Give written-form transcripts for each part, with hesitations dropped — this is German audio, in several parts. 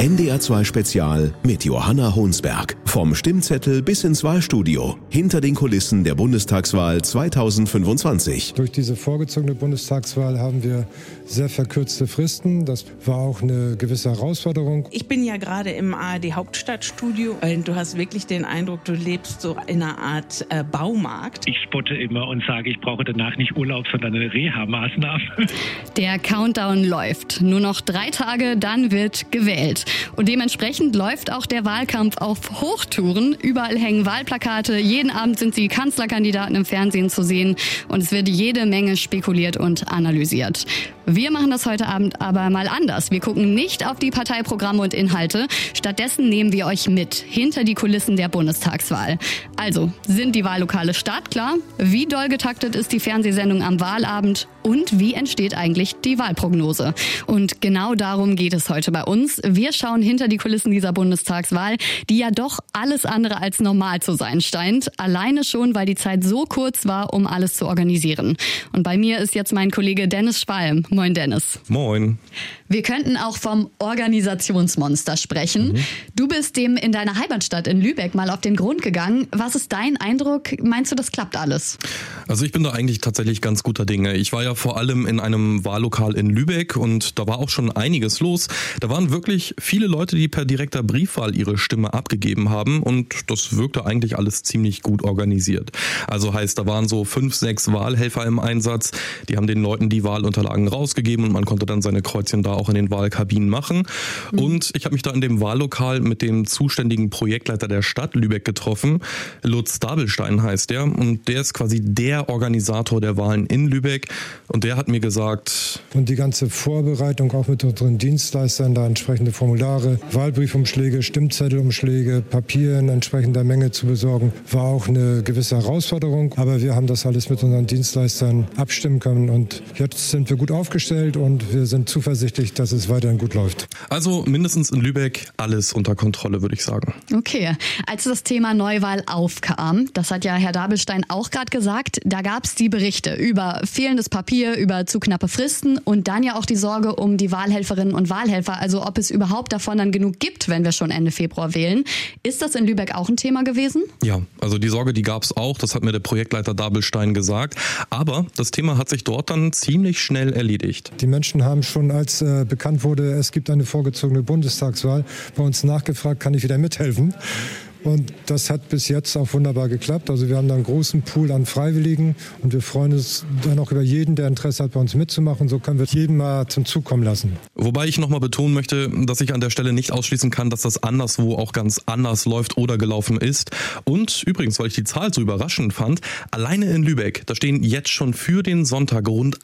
NDR2 Spezial mit Johanna Honsberg. Vom Stimmzettel bis ins Wahlstudio. Hinter den Kulissen der Bundestagswahl 2025. Durch diese vorgezogene Bundestagswahl haben wir sehr verkürzte Fristen. Das war auch eine gewisse Herausforderung. Ich bin ja gerade im ARD Hauptstadtstudio und du hast wirklich den Eindruck, du lebst so in einer Art Baumarkt. Ich spotte immer und sage, ich brauche danach nicht Urlaub, sondern eine Reha-Maßnahme. Der Countdown läuft. Nur noch 3 Tage, dann wird gewählt. Und dementsprechend läuft auch der Wahlkampf auf Hochtouren. Überall hängen Wahlplakate, jeden Abend sind die Kanzlerkandidaten im Fernsehen zu sehen und es wird jede Menge spekuliert und analysiert. Wir machen das heute Abend aber mal anders. Wir gucken nicht auf die Parteiprogramme und Inhalte. Stattdessen nehmen wir euch mit hinter die Kulissen der Bundestagswahl. Also, sind die Wahllokale startklar? Wie doll getaktet ist die Fernsehsendung am Wahlabend? Und wie entsteht eigentlich die Wahlprognose? Und genau darum geht es heute bei uns. Wir schauen hinter die Kulissen dieser Bundestagswahl, die ja doch alles andere als normal zu sein scheint. Alleine schon, weil die Zeit so kurz war, um alles zu organisieren. Und bei mir ist jetzt mein Kollege Dennis Schwalm. Moin Dennis. Moin. Wir könnten auch vom Organisationsmonster sprechen. Du bist dem in deiner Heimatstadt in Lübeck mal auf den Grund gegangen. Was ist dein Eindruck? Meinst du, das klappt alles? Also ich bin da eigentlich tatsächlich ganz guter Dinge. Ich war ja vor allem in einem Wahllokal in Lübeck und da war auch schon einiges los. Da waren wirklich viele Leute, die per direkter Briefwahl ihre Stimme abgegeben haben und das wirkte eigentlich alles ziemlich gut organisiert. Also heißt, da waren so 5, 6 Wahlhelfer im Einsatz. Die haben den Leuten die Wahlunterlagen rausgegeben und man konnte dann seine Kreuzchen da auch in den Wahlkabinen machen. Und ich habe mich da in dem Wahllokal mit dem zuständigen Projektleiter der Stadt Lübeck getroffen. Lutz Dabelstein heißt der und der ist quasi der Organisator der Wahlen in Lübeck und der hat mir gesagt... Und die ganze Vorbereitung auch mit unseren Dienstleistern, da entsprechende Formulare, Wahlbriefumschläge, Stimmzettelumschläge, Papier in entsprechender Menge zu besorgen, war auch eine gewisse Herausforderung. Aber wir haben das alles mit unseren Dienstleistern abstimmen können und jetzt sind wir gut aufgestellt und wir sind zuversichtlich, dass es weiterhin gut läuft. Also mindestens in Lübeck alles unter Kontrolle, würde ich sagen. Okay, als das Thema Neuwahl aufkam, das hat ja Herr Dabelstein auch gerade gesagt, da gab es die Berichte über fehlendes Papier, über zu knappe Fristen und dann ja auch die Sorge um die Wahlhelferinnen und Wahlhelfer, also ob es überhaupt davon dann genug gibt, wenn wir schon Ende Februar wählen. Ist das in Lübeck auch ein Thema gewesen? Ja, also die Sorge, die gab es auch, das hat mir der Projektleiter Dabelstein gesagt, aber das Thema hat sich dort dann ziemlich schnell erledigt. Die Menschen haben schon, als bekannt wurde, es gibt eine vorgezogene Bundestagswahl, bei uns nachgefragt, kann ich wieder mithelfen? Und das hat bis jetzt auch wunderbar geklappt. Also wir haben da einen großen Pool an Freiwilligen und wir freuen uns dann auch über jeden, der Interesse hat, bei uns mitzumachen. So können wir jeden mal zum Zug kommen lassen. Wobei ich nochmal betonen möchte, dass ich an der Stelle nicht ausschließen kann, dass das anderswo auch ganz anders läuft oder gelaufen ist. Und übrigens, weil ich die Zahl so überraschend fand, alleine in Lübeck, da stehen jetzt schon für den Sonntag rund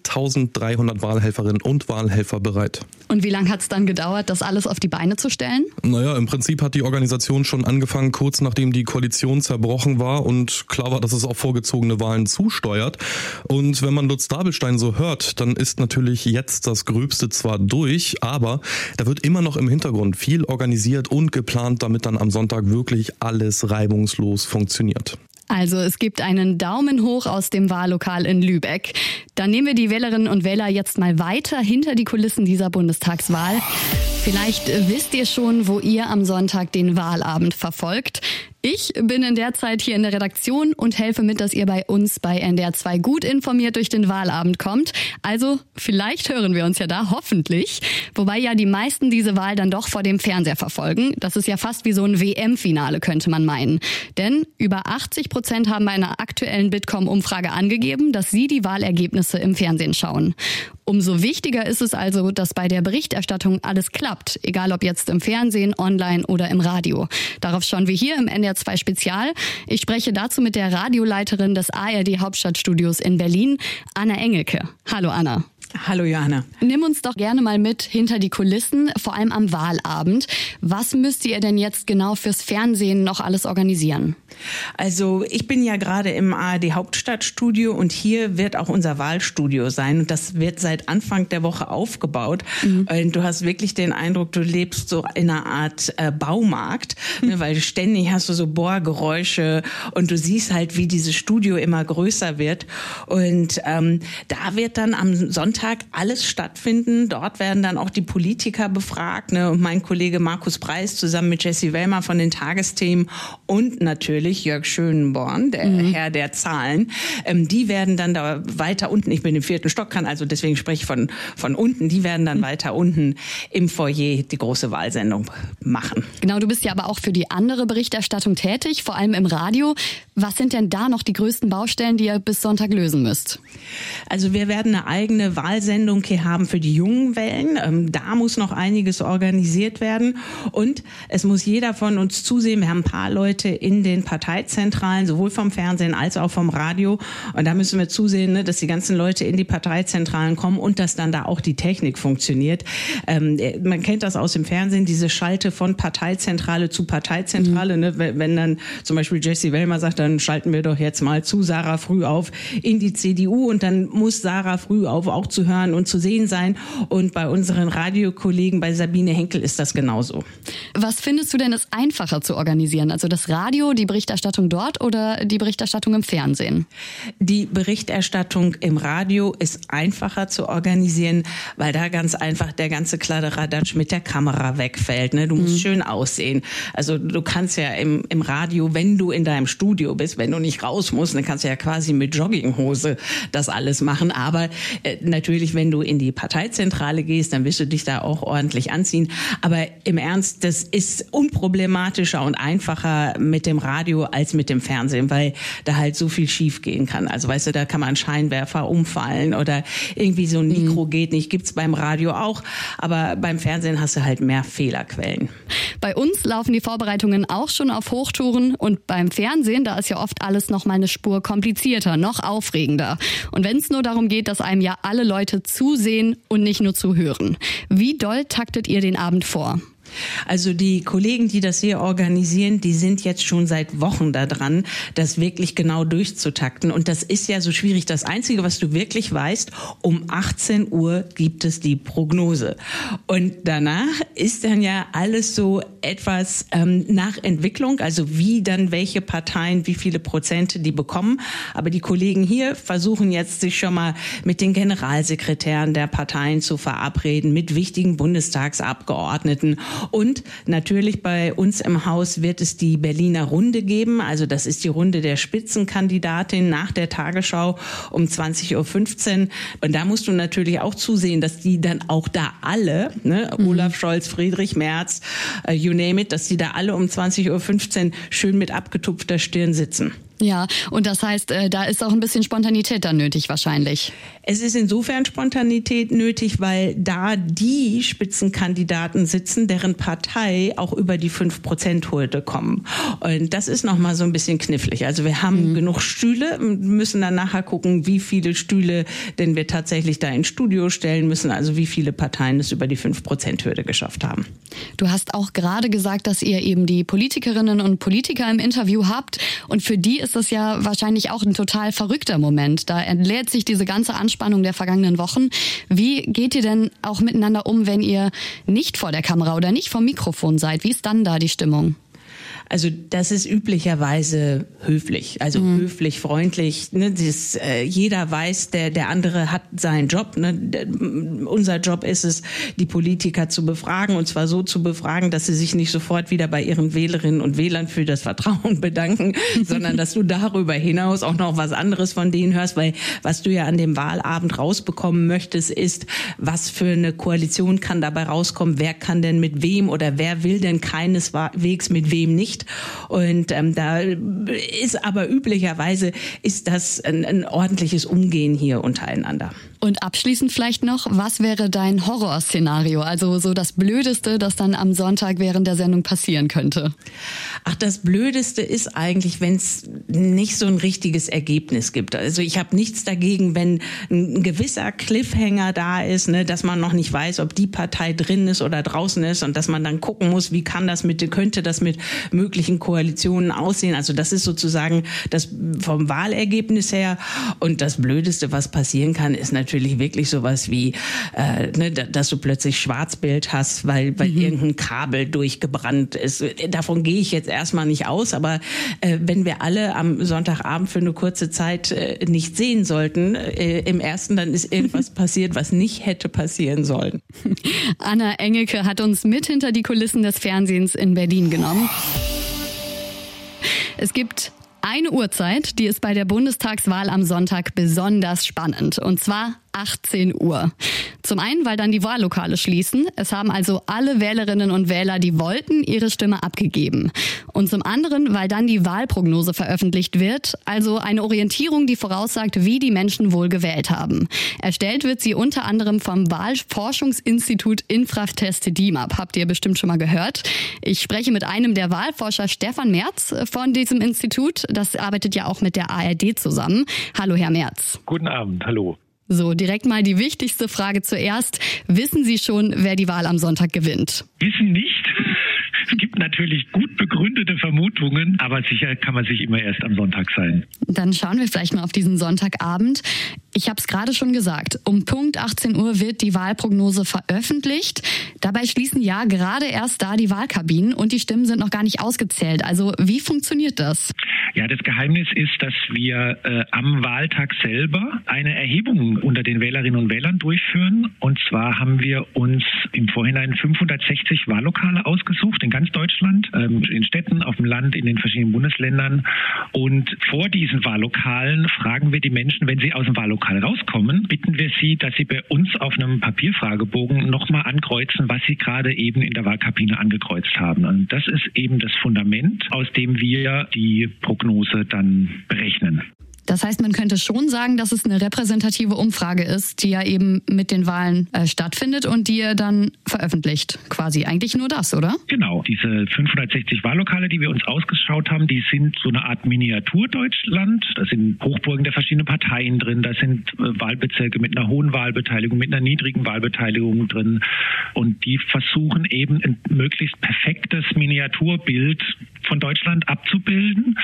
1300 Wahlhelferinnen und Wahlhelfer bereit. Und wie lange hat es dann gedauert, das alles auf die Beine zu stellen? Naja, im Prinzip hat die Organisation schon angefangen, kurz nachdem die Koalition zerbrochen war und klar war, dass es auf vorgezogene Wahlen zusteuert. Und wenn man Lutz Dabelstein so hört, dann ist natürlich jetzt das Gröbste zwar durch, aber da wird immer noch im Hintergrund viel organisiert und geplant, damit dann am Sonntag wirklich alles reibungslos funktioniert. Also es gibt einen Daumen hoch aus dem Wahllokal in Lübeck. Dann nehmen wir die Wählerinnen und Wähler jetzt mal weiter hinter die Kulissen dieser Bundestagswahl. Vielleicht wisst ihr schon, wo ihr am Sonntag den Wahlabend verfolgt. Ich bin in der Zeit hier in der Redaktion und helfe mit, dass ihr bei uns bei NDR2 gut informiert durch den Wahlabend kommt. Also vielleicht hören wir uns ja da, hoffentlich. Wobei ja die meisten diese Wahl dann doch vor dem Fernseher verfolgen. Das ist ja fast wie so ein WM-Finale, könnte man meinen. Denn über 80% haben bei einer aktuellen Bitkom-Umfrage angegeben, dass sie die Wahlergebnisse im Fernsehen schauen. Umso wichtiger ist es also, dass bei der Berichterstattung alles klappt, egal ob jetzt im Fernsehen, online oder im Radio. Darauf schauen wir hier im NDR2 Spezial. Ich spreche dazu mit der Radioleiterin des ARD Hauptstadtstudios in Berlin, Anna Engelke. Hallo Anna. Hallo Johanna. Nimm uns doch gerne mal mit hinter die Kulissen, vor allem am Wahlabend. Was müsst ihr denn jetzt genau fürs Fernsehen noch alles organisieren? Also ich bin ja gerade im ARD Hauptstadtstudio und hier wird auch unser Wahlstudio sein und das wird seit Anfang der Woche aufgebaut. Und du hast wirklich den Eindruck, du lebst so in einer Art Baumarkt, ne, weil ständig hast du so Bohrgeräusche und du siehst halt, wie dieses Studio immer größer wird. Und da wird dann am Sonntag Sonntag alles stattfinden. Dort werden dann auch die Politiker befragt, ne? Und mein Kollege Markus Preis zusammen mit Jessie Wellmer von den Tagesthemen und natürlich Jörg Schönborn, der Herr der Zahlen. Die werden dann da weiter unten, ich bin im 4. Stock, kann also deswegen spreche ich von unten, die werden dann weiter unten im Foyer die große Wahlsendung machen. Genau, du bist ja aber auch für die andere Berichterstattung tätig, vor allem im Radio. Was sind denn da noch die größten Baustellen, die ihr bis Sonntag lösen müsst? Also wir werden eine eigene Wahlsendung hier haben für die jungen Wellen. Da muss noch einiges organisiert werden und es muss jeder von uns zusehen. Wir haben ein paar Leute in den Parteizentralen, sowohl vom Fernsehen als auch vom Radio. Und da müssen wir zusehen, ne, dass die ganzen Leute in die Parteizentralen kommen und dass dann da auch die Technik funktioniert. Man kennt das aus dem Fernsehen, diese Schalte von Parteizentrale zu Parteizentrale. Ne? Wenn dann zum Beispiel Jessie Wellmer sagt, dann schalten wir doch jetzt mal zu Sarah Frühauf in die CDU und dann muss Sarah Frühauf auch zu hören und zu sehen sein. Und bei unseren Radiokollegen, bei Sabine Henkel ist das genauso. Was findest du denn ist einfacher zu organisieren? Also das Radio, die Berichterstattung dort oder die Berichterstattung im Fernsehen? Die Berichterstattung im Radio ist einfacher zu organisieren, weil da ganz einfach der ganze Kladderadatsch mit der Kamera wegfällt. Ne? Du musst schön aussehen. Also du kannst ja im Radio, wenn du in deinem Studio bist, wenn du nicht raus musst, dann kannst du ja quasi mit Jogginghose das alles machen. Aber natürlich, wenn du in die Parteizentrale gehst, dann wirst du dich da auch ordentlich anziehen. Aber im Ernst, das ist unproblematischer und einfacher mit dem Radio als mit dem Fernsehen, weil da halt so viel schief gehen kann. Also weißt du, da kann man Scheinwerfer umfallen oder irgendwie so ein Mikro geht nicht. Gibt's beim Radio auch, aber beim Fernsehen hast du halt mehr Fehlerquellen. Bei uns laufen die Vorbereitungen auch schon auf Hochtouren und beim Fernsehen, da ist ja oft alles noch mal eine Spur komplizierter, noch aufregender. Und wenn es nur darum geht, dass einem ja alle Leute zusehen und nicht nur zuhören. Wie doll taktet ihr den Abend vor? Also die Kollegen, die das hier organisieren, die sind jetzt schon seit Wochen da dran, das wirklich genau durchzutakten. Und das ist ja so schwierig. Das Einzige, was du wirklich weißt, um 18 Uhr gibt es die Prognose. Und danach ist dann ja alles so etwas nach Entwicklung, also wie dann welche Parteien, wie viele Prozente die bekommen. Aber die Kollegen hier versuchen jetzt, sich schon mal mit den Generalsekretären der Parteien zu verabreden, mit wichtigen Bundestagsabgeordneten. Und natürlich bei uns im Haus wird es die Berliner Runde geben. Also das ist die Runde der Spitzenkandidatin nach der Tagesschau um 20.15 Uhr. Und da musst du natürlich auch zusehen, dass die dann auch da alle, ne, Olaf Scholz, Friedrich Merz, you name it, dass die da alle um 20.15 Uhr schön mit abgetupfter Stirn sitzen. Ja, und das heißt, da ist auch ein bisschen Spontanität dann nötig wahrscheinlich. Es ist insofern Spontanität nötig, weil da die Spitzenkandidaten sitzen, deren Partei auch über die 5%-Hürde kommen. Und das ist nochmal so ein bisschen knifflig. Also wir haben genug Stühle, müssen dann nachher gucken, wie viele Stühle denn wir tatsächlich da ins Studio stellen müssen, also wie viele Parteien es über die 5%-Hürde geschafft haben. Du hast auch gerade gesagt, dass ihr eben die Politikerinnen und Politiker im Interview habt und für die ist das ja wahrscheinlich auch ein total verrückter Moment. Da entleert sich diese ganze Anspannung der vergangenen Wochen. Wie geht ihr denn auch miteinander um, wenn ihr nicht vor der Kamera oder nicht vom Mikrofon seid? Wie ist dann da die Stimmung? Also das ist üblicherweise höflich, also höflich, freundlich. Ne? Jeder weiß, der andere hat seinen Job. Ne? Unser Job ist es, die Politiker zu befragen und zwar so zu befragen, dass sie sich nicht sofort wieder bei ihren Wählerinnen und Wählern für das Vertrauen bedanken, sondern dass du darüber hinaus auch noch was anderes von denen hörst, weil was du ja an dem Wahlabend rausbekommen möchtest, ist, was für eine Koalition kann dabei rauskommen, wer kann denn mit wem oder wer will denn keineswegs mit wem nicht. Und da ist aber üblicherweise ist das ein ordentliches Umgehen hier untereinander. Und abschließend vielleicht noch, was wäre dein Horrorszenario? Also so das Blödeste, das dann am Sonntag während der Sendung passieren könnte? Ach, das Blödeste ist eigentlich, wenn es nicht so ein richtiges Ergebnis gibt. Also ich habe nichts dagegen, wenn ein gewisser Cliffhanger da ist, ne, dass man noch nicht weiß, ob die Partei drin ist oder draußen ist und dass man dann gucken muss, wie könnte das mit möglichen Koalitionen aussehen. Also das ist sozusagen das vom Wahlergebnis her. Und das Blödeste, was passieren kann, ist natürlich wirklich sowas wie, dass du plötzlich Schwarzbild hast, weil irgendein Kabel durchgebrannt ist. Davon gehe ich jetzt erstmal nicht aus, aber wenn wir alle am Sonntagabend für eine kurze Zeit nicht sehen sollten, im ersten, dann ist irgendwas passiert, was nicht hätte passieren sollen. Anna Engelke hat uns mit hinter die Kulissen des Fernsehens in Berlin genommen. Es gibt eine Uhrzeit, die ist bei der Bundestagswahl am Sonntag besonders spannend. Und zwar 18 Uhr. Zum einen, weil dann die Wahllokale schließen. Es haben also alle Wählerinnen und Wähler, die wollten, ihre Stimme abgegeben. Und zum anderen, weil dann die Wahlprognose veröffentlicht wird. Also eine Orientierung, die voraussagt, wie die Menschen wohl gewählt haben. Erstellt wird sie unter anderem vom Wahlforschungsinstitut Infratest DIMAP. Habt ihr bestimmt schon mal gehört. Ich spreche mit einem der Wahlforscher, Stefan Merz, von diesem Institut. Das arbeitet ja auch mit der ARD zusammen. Hallo, Herr Merz. Guten Abend, hallo. So, direkt mal die wichtigste Frage zuerst. Wissen Sie schon, wer die Wahl am Sonntag gewinnt? Wissen nicht. Es gibt natürlich gut begründete Vermutungen, aber sicher kann man sich immer erst am Sonntag sein. Dann schauen wir vielleicht mal auf diesen Sonntagabend. Ich habe es gerade schon gesagt, um Punkt 18 Uhr wird die Wahlprognose veröffentlicht. Dabei schließen ja gerade erst da die Wahlkabinen und die Stimmen sind noch gar nicht ausgezählt. Also wie funktioniert das? Ja, das Geheimnis ist, dass wir am Wahltag selber eine Erhebung unter den Wählerinnen und Wählern durchführen. Und zwar haben wir uns im Vorhinein 560 Wahllokale ausgesucht in ganz Deutschland, in Städten, auf dem Land, in den verschiedenen Bundesländern. Und vor diesen Wahllokalen fragen wir die Menschen, wenn sie aus dem Wahllokal rauskommen, bitten wir sie, dass sie bei uns auf einem Papierfragebogen nochmal ankreuzen, was sie gerade eben in der Wahlkabine angekreuzt haben. Und das ist eben das Fundament, aus dem wir die Prognose dann berechnen. Das heißt, man könnte schon sagen, dass es eine repräsentative Umfrage ist, die ja eben mit den Wahlen stattfindet und die ihr dann veröffentlicht. Quasi eigentlich nur das, oder? Genau. Diese 560 Wahllokale, die wir uns ausgeschaut haben, die sind so eine Art Miniatur Deutschland. Da sind Hochburgen der verschiedenen Parteien drin. Da sind Wahlbezirke mit einer hohen Wahlbeteiligung, mit einer niedrigen Wahlbeteiligung drin. Und die versuchen eben ein möglichst perfektes Miniaturbild von Deutschland abzubilden.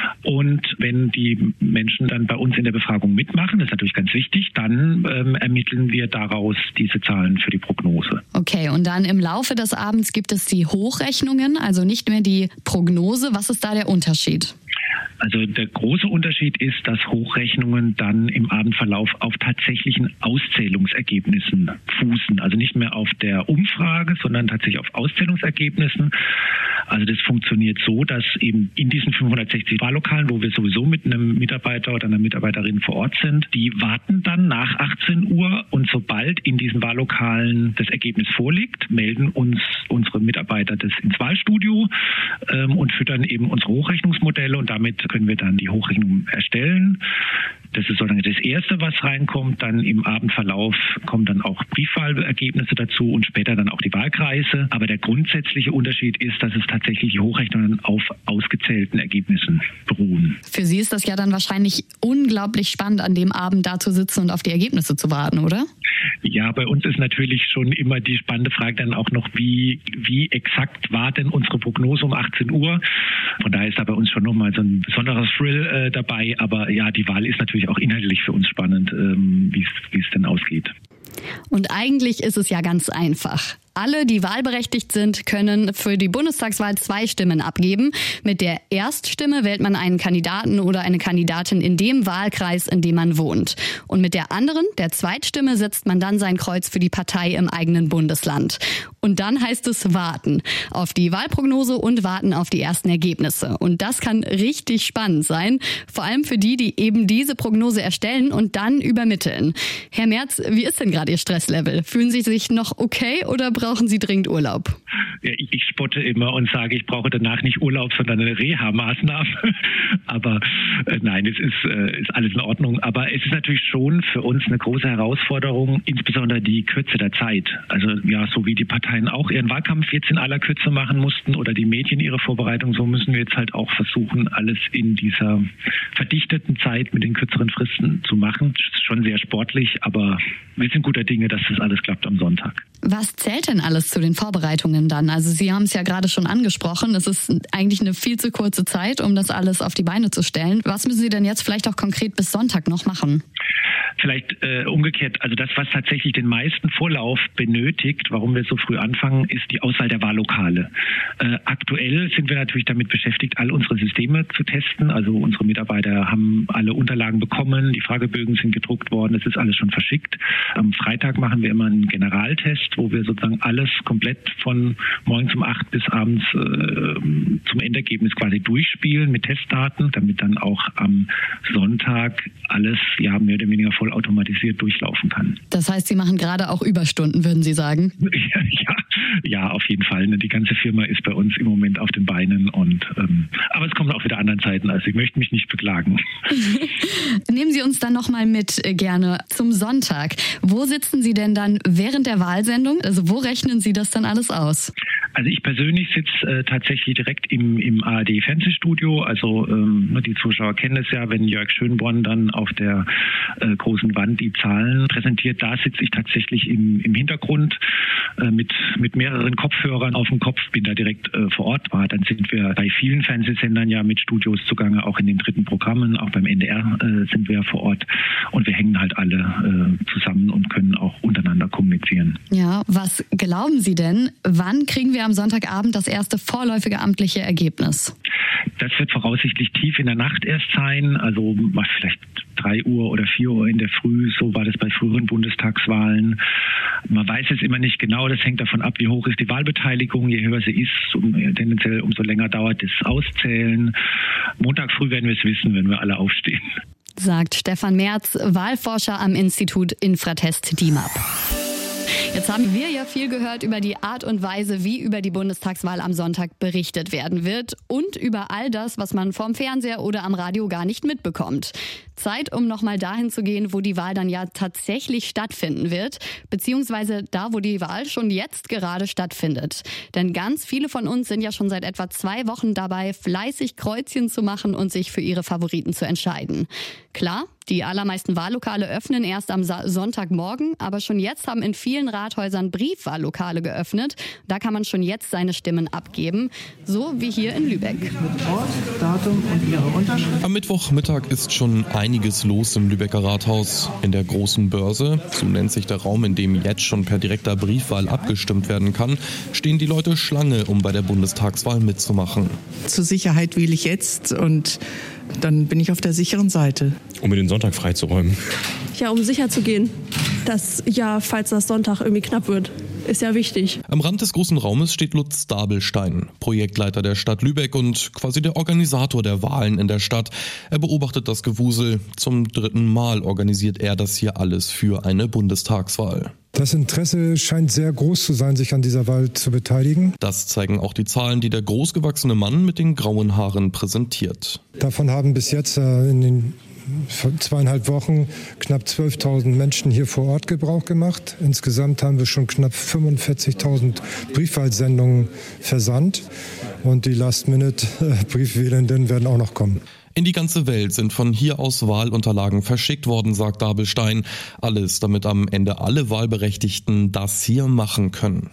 Und wenn die Menschen dann bei uns in der Befragung mitmachen, das ist natürlich ganz wichtig, dann ermitteln wir daraus diese Zahlen für die Prognose. Okay, und dann im Laufe des Abends gibt es die Hochrechnungen, also nicht mehr die Prognose. Was ist da der Unterschied? Also der große Unterschied ist, dass Hochrechnungen dann im Abendverlauf auf tatsächlichen Auszählungsergebnissen fußen. Also nicht mehr auf der Umfrage, sondern tatsächlich auf Auszählungsergebnissen. Also das funktioniert so, dass eben in diesen 560 Wahllokalen, wo wir sowieso mit einem Mitarbeiter oder einer Mitarbeiterin vor Ort sind, die warten dann nach 18 Uhr und sobald in diesen Wahllokalen das Ergebnis vorliegt, melden uns unsere Mitarbeiter das ins Wahlstudio und füttern eben unsere Hochrechnungsmodelle und damit können wir dann die Hochrechnung erstellen. Das ist sozusagen das Erste, was reinkommt. Dann im Abendverlauf kommen dann auch Briefwahlergebnisse dazu und später dann auch die Wahlkreise. Aber der grundsätzliche Unterschied ist, dass es tatsächlich die Hochrechnungen auf ausgezählten Ergebnissen beruhen. Für Sie ist das ja dann wahrscheinlich unglaublich spannend, an dem Abend da zu sitzen und auf die Ergebnisse zu warten, oder? Ja, bei uns ist natürlich schon immer die spannende Frage dann auch noch, wie exakt war denn unsere Prognose um 18 Uhr? Von daher ist da bei uns schon nochmal so ein besonderer Thrill dabei. Aber ja, die Wahl ist natürlich auch inhaltlich für uns spannend, wie es denn ausgeht. Und eigentlich ist es ja ganz einfach. Alle, die wahlberechtigt sind, können für die Bundestagswahl 2 Stimmen abgeben. Mit der Erststimme wählt man einen Kandidaten oder eine Kandidatin in dem Wahlkreis, in dem man wohnt. Und mit der anderen, der Zweitstimme, setzt man dann sein Kreuz für die Partei im eigenen Bundesland. Und dann heißt es warten auf die Wahlprognose und warten auf die ersten Ergebnisse. Und das kann richtig spannend sein, vor allem für die, die eben diese Prognose erstellen und dann übermitteln. Herr Merz, wie ist denn gerade Ihr Stresslevel? Fühlen Sie sich noch okay oder brauchen Sie dringend Urlaub? Ja, ich spotte immer und sage, ich brauche danach nicht Urlaub, sondern eine Reha-Maßnahme. Aber nein, es ist alles in Ordnung. Aber es ist natürlich schon für uns eine große Herausforderung, insbesondere die Kürze der Zeit. Also ja, so wie die Parteien auch ihren Wahlkampf jetzt in aller Kürze machen mussten oder die Medien ihre Vorbereitung, so müssen wir jetzt halt auch versuchen, alles in dieser verdichteten Zeit mit den kürzeren Fristen zu machen. Das ist schon sehr sportlich, aber wir sind guter Dinge, dass das alles klappt am Sonntag. Was zählt denn alles zu den Vorbereitungen dann? kann. Also Sie haben es ja gerade schon angesprochen. Es ist eigentlich eine viel zu kurze Zeit, um das alles auf die Beine zu stellen. Was müssen Sie denn jetzt vielleicht auch konkret bis Sonntag noch machen? Vielleicht umgekehrt, also das, was tatsächlich den meisten Vorlauf benötigt, warum wir so früh anfangen, ist die Auswahl der Wahllokale. Aktuell sind wir natürlich damit beschäftigt, all unsere Systeme zu testen. Also unsere Mitarbeiter haben alle Unterlagen bekommen, die Fragebögen sind gedruckt worden, es ist alles schon verschickt. Am Freitag machen wir immer einen Generaltest, wo wir sozusagen alles komplett von morgens um 8 bis abends zum Endergebnis quasi durchspielen mit Testdaten, damit dann auch am Sonntag alles mehr oder weniger voll automatisiert durchlaufen kann. Das heißt, Sie machen gerade auch Überstunden, würden Sie sagen? Ja, auf jeden Fall. Die ganze Firma ist bei uns im Moment auf den Beinen aber es kommen auch wieder andere Zeiten. Also ich möchte mich nicht beklagen. Nehmen Sie uns dann nochmal mit gerne zum Sonntag. Wo sitzen Sie denn dann während der Wahlsendung? Also wo rechnen Sie das dann alles aus? Also ich persönlich sitze tatsächlich direkt im ARD-Fernsehstudio. Also die Zuschauer kennen es ja, wenn Jörg Schönborn dann auf der großen Wand die Zahlen präsentiert. Da sitze ich tatsächlich im Hintergrund mit mehreren Kopfhörern auf dem Kopf, bin da direkt vor Ort. Dann sind wir bei vielen Fernsehsendern ja mit Studios zugange, auch in den dritten Programmen, auch beim NDR sind wir vor Ort und wir hängen halt alle zusammen und können auch untereinander kommunizieren. Ja, was glauben Sie denn? Wann kriegen wir am Sonntagabend das erste vorläufige amtliche Ergebnis? Das wird voraussichtlich tief in der Nacht erst sein, also vielleicht 3 Uhr oder 4 Uhr in der Früh, so war das bei früheren Bundestagswahlen. Man weiß es immer nicht genau, das hängt davon ab, wie hoch ist die Wahlbeteiligung, je höher sie ist, tendenziell umso länger dauert das Auszählen. Montag früh werden wir es wissen, wenn wir alle aufstehen. Sagt Stefan Merz, Wahlforscher am Institut Infratest DIMAP. Jetzt haben wir ja viel gehört über die Art und Weise, wie über die Bundestagswahl am Sonntag berichtet werden wird und über all das, was man vorm Fernseher oder am Radio gar nicht mitbekommt. Zeit, um nochmal dahin zu gehen, wo die Wahl dann ja tatsächlich stattfinden wird, beziehungsweise da, wo die Wahl schon jetzt gerade stattfindet. Denn ganz viele von uns sind ja schon seit etwa 2 Wochen dabei, fleißig Kreuzchen zu machen und sich für ihre Favoriten zu entscheiden. Klar, die allermeisten Wahllokale öffnen erst am Sonntagmorgen, aber schon jetzt haben in vielen Rathäusern Briefwahllokale geöffnet. Da kann man schon jetzt seine Stimmen abgeben, so wie hier in Lübeck. Mit Ort, Datum und Ihre Unterschrift. Am Mittwochmittag ist schon einiges los im Lübecker Rathaus. In der großen Börse, so nennt sich der Raum, in dem jetzt schon per direkter Briefwahl abgestimmt werden kann, stehen die Leute Schlange, um bei der Bundestagswahl mitzumachen. Zur Sicherheit wähle ich jetzt und dann bin ich auf der sicheren Seite. Um mir den Sonntag freizuräumen. Ja, um sicher zu gehen, dass falls das Sonntag irgendwie knapp wird, ist ja wichtig. Am Rand des großen Raumes steht Lutz Dabelstein, Projektleiter der Stadt Lübeck und quasi der Organisator der Wahlen in der Stadt. Er beobachtet das Gewusel. Zum 3. Mal organisiert er das hier alles für eine Bundestagswahl. Das Interesse scheint sehr groß zu sein, sich an dieser Wahl zu beteiligen. Das zeigen auch die Zahlen, die der großgewachsene Mann mit den grauen Haaren präsentiert. Davon haben bis jetzt in den 2,5 Wochen knapp 12.000 Menschen hier vor Ort Gebrauch gemacht. Insgesamt haben wir schon knapp 45.000 Briefwahlsendungen versandt. Und die Last-Minute-Briefwählenden werden auch noch kommen. In die ganze Welt sind von hier aus Wahlunterlagen verschickt worden, sagt Dabelstein. Alles, damit am Ende alle Wahlberechtigten das hier machen können.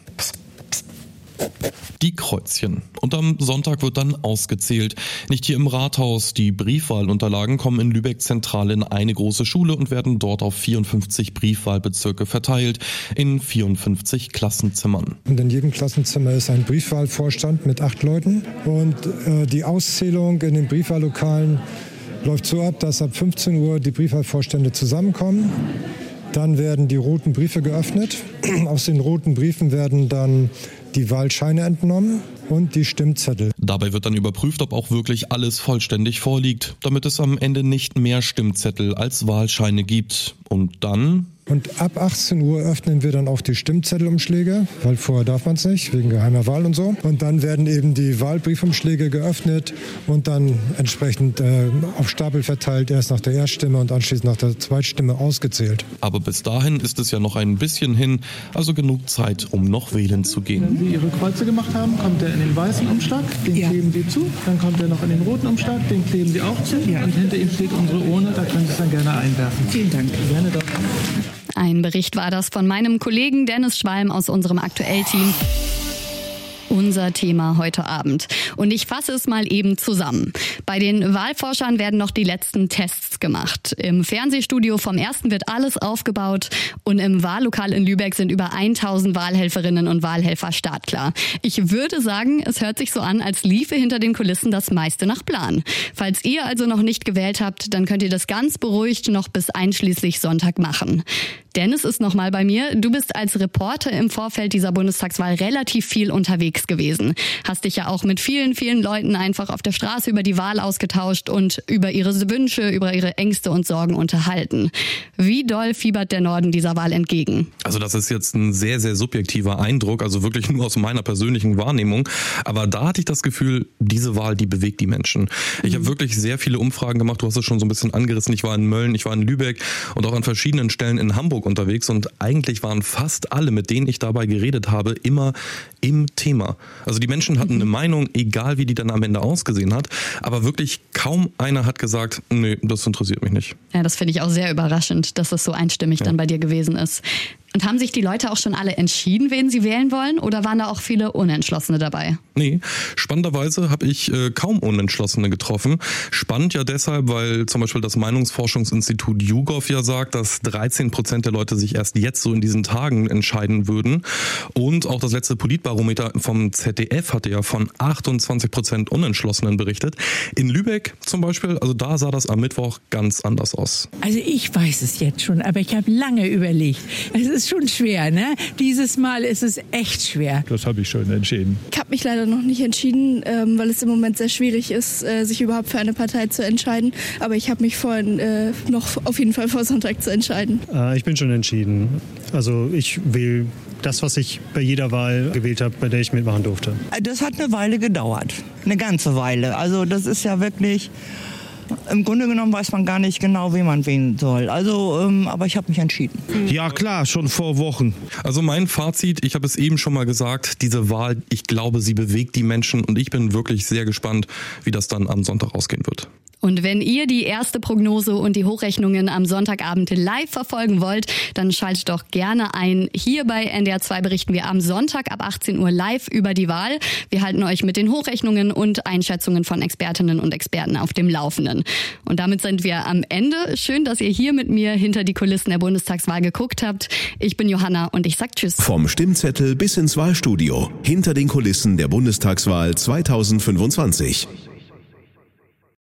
Die Kreuzchen. Und am Sonntag wird dann ausgezählt. Nicht hier im Rathaus. Die Briefwahlunterlagen kommen in Lübeck zentral in eine große Schule und werden dort auf 54 Briefwahlbezirke verteilt, in 54 Klassenzimmern. Und in jedem Klassenzimmer ist ein Briefwahlvorstand mit 8 Leuten. Und die Auszählung in den Briefwahllokalen läuft so ab, dass ab 15 Uhr die Briefwahlvorstände zusammenkommen. Dann werden die roten Briefe geöffnet. Aus den roten Briefen werden dann die Wahlscheine entnommen und die Stimmzettel. Dabei wird dann überprüft, ob auch wirklich alles vollständig vorliegt, damit es am Ende nicht mehr Stimmzettel als Wahlscheine gibt. Und dann... Und ab 18 Uhr öffnen wir dann auch die Stimmzettelumschläge, weil vorher darf man es nicht, wegen geheimer Wahl und so. Und dann werden eben die Wahlbriefumschläge geöffnet und dann entsprechend auf Stapel verteilt, erst nach der Erststimme und anschließend nach der Zweitstimme ausgezählt. Aber bis dahin ist es ja noch ein bisschen hin, also genug Zeit, um noch wählen zu gehen. Wenn Sie Ihre Kreuze gemacht haben, kommt er in den weißen Umschlag, den kleben Sie zu. Dann kommt er noch in den roten Umschlag, den kleben Sie auch zu. Und hinter ihm steht unsere Urne, da können Sie es dann gerne einwerfen. Vielen Dank. Gerne doch. Ein Bericht war das von meinem Kollegen Dennis Schwalm aus unserem Aktuell-Team. unser Thema heute Abend. Und ich fasse es mal eben zusammen. Bei den Wahlforschern werden noch die letzten Tests gemacht. Im Fernsehstudio vom Ersten wird alles aufgebaut und im Wahllokal in Lübeck sind über 1000 Wahlhelferinnen und Wahlhelfer startklar. Ich würde sagen, es hört sich so an, als liefe hinter den Kulissen das meiste nach Plan. Falls ihr also noch nicht gewählt habt, dann könnt ihr das ganz beruhigt noch bis einschließlich Sonntag machen. Dennis ist nochmal bei mir. Du bist als Reporter im Vorfeld dieser Bundestagswahl relativ viel unterwegs gewesen. Hast dich ja auch mit vielen, vielen Leuten einfach auf der Straße über die Wahl ausgetauscht und über ihre Wünsche, über ihre Ängste und Sorgen unterhalten. Wie doll fiebert der Norden dieser Wahl entgegen? Also das ist jetzt ein sehr, sehr subjektiver Eindruck, also wirklich nur aus meiner persönlichen Wahrnehmung. Aber da hatte ich das Gefühl, diese Wahl, die bewegt die Menschen. Ich habe wirklich sehr viele Umfragen gemacht. Du hast es schon so ein bisschen angerissen. Ich war in Mölln, ich war in Lübeck und auch an verschiedenen Stellen in Hamburg unterwegs und eigentlich waren fast alle, mit denen ich dabei geredet habe, immer im Thema. Also die Menschen hatten eine Meinung, egal wie die dann am Ende ausgesehen hat, aber wirklich kaum einer hat gesagt, nee, das interessiert mich nicht. Ja, das finde ich auch sehr überraschend, dass es so einstimmig dann bei dir gewesen ist. Und haben sich die Leute auch schon alle entschieden, wen sie wählen wollen? Oder waren da auch viele Unentschlossene dabei? Nee, spannenderweise habe ich kaum Unentschlossene getroffen. Spannend ja deshalb, weil zum Beispiel das Meinungsforschungsinstitut YouGov ja sagt, dass 13% der Leute sich erst jetzt so in diesen Tagen entscheiden würden. Und auch das letzte Politbarometer vom ZDF hatte ja von 28% Unentschlossenen berichtet. In Lübeck zum Beispiel, also da sah das am Mittwoch ganz anders aus. Also ich weiß es jetzt schon, aber ich habe lange überlegt. Es ist schon schwer, ne? Dieses Mal ist es echt schwer. Das habe ich schon entschieden. Ich habe mich leider noch nicht entschieden, weil es im Moment sehr schwierig ist, sich überhaupt für eine Partei zu entscheiden. Aber ich habe mich vorhin noch auf jeden Fall vor Sonntag zu entscheiden. Ich bin schon entschieden. Also ich wähle das, was ich bei jeder Wahl gewählt habe, bei der ich mitmachen durfte. Das hat eine Weile gedauert. Eine ganze Weile. Also das ist ja wirklich... Im Grunde genommen weiß man gar nicht genau, wen man wählen soll. Also, aber ich habe mich entschieden. Ja klar, schon vor Wochen. Also mein Fazit, ich habe es eben schon mal gesagt, diese Wahl, ich glaube, sie bewegt die Menschen und ich bin wirklich sehr gespannt, wie das dann am Sonntag ausgehen wird. Und wenn ihr die erste Prognose und die Hochrechnungen am Sonntagabend live verfolgen wollt, dann schaltet doch gerne ein. Hier bei NDR 2 berichten wir am Sonntag ab 18 Uhr live über die Wahl. Wir halten euch mit den Hochrechnungen und Einschätzungen von Expertinnen und Experten auf dem Laufenden. Und damit sind wir am Ende. Schön, dass ihr hier mit mir hinter die Kulissen der Bundestagswahl geguckt habt. Ich bin Johanna und ich sag Tschüss. Vom Stimmzettel bis ins Wahlstudio. Hinter den Kulissen der Bundestagswahl 2025.